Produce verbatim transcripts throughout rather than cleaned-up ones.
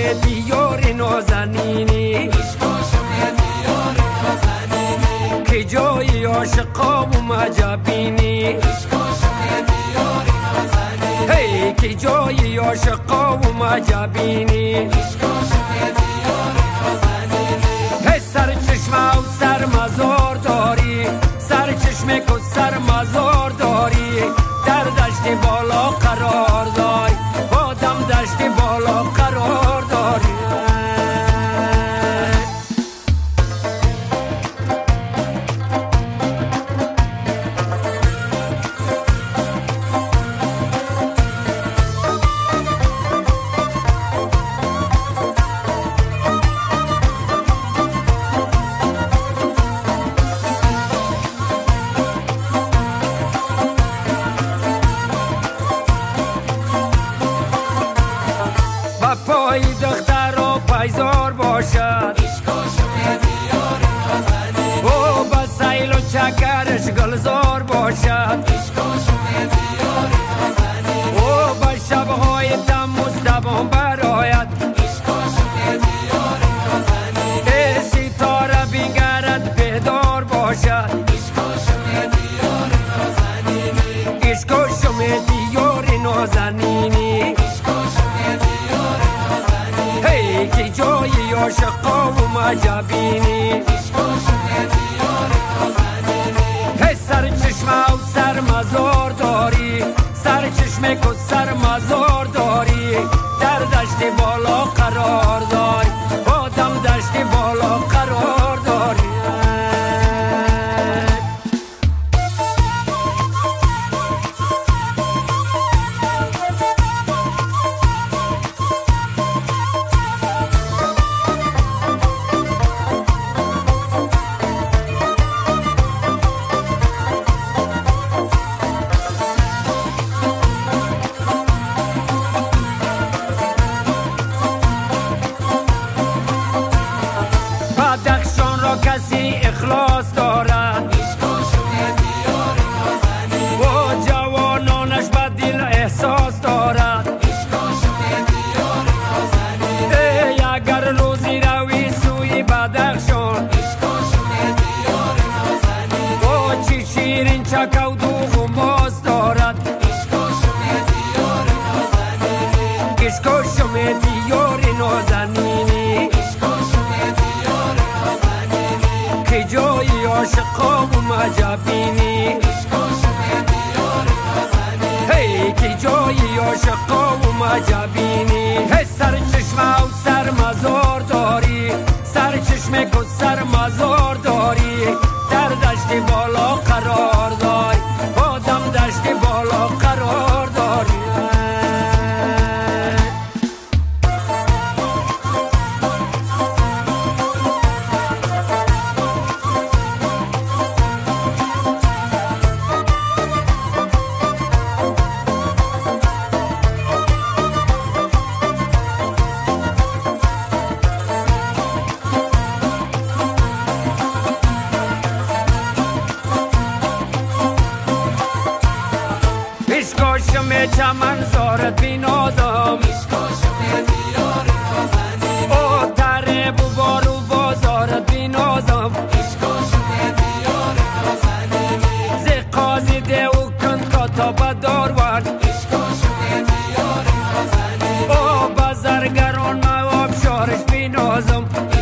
دیار نازنینی که جای عاشقا و مجبینی هی که جای عاشقا و مجبینی هی سر چشمه و سر مزار داری سر چشمه که سر مزار داری در دشت بالا قرار داری آدم دشت بالا قرار داری پای دختر را پیزار باشد او با سیل و چکرش گلزار باشد او با شبهای تموز دوام براید ای ستاره بینگرد بیدار باشد عشق و شم دیار نازنینی که جای عاشقا و مجبینی هی سر چشمه و سر مزار داری سر چشمه که سر مزار داری در دشت بالا قرار داری آدم دشت بالا قرار داری بدخشان را کسی اخلاص دارد و جوانانش به دل احساس دارد ای اگر روزی روی سوی بدخشان و چی شیرین چک و دوغ و ماز دارد عشق و شم دیار نازنینی که جای عاشقا و مجبینی هی که جای عاشقا و مجبینی هی سر چشمه و سر مزار داری سر چشمه که سر مزار داری در دشت بالا قرار داری آدم دشت بالا قرار داری عشق چمن زارت بینازم او تره و بارو بازارت بینازم ز قاضی ده و کند کتا بدار ورد او بازرگران مواب شارش بینازم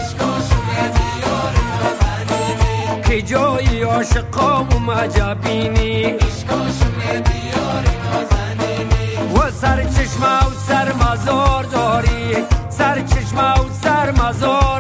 که جای عاشقا و مجبینی و سر چشمه و سر مزار داری سر چشمه و سر مزار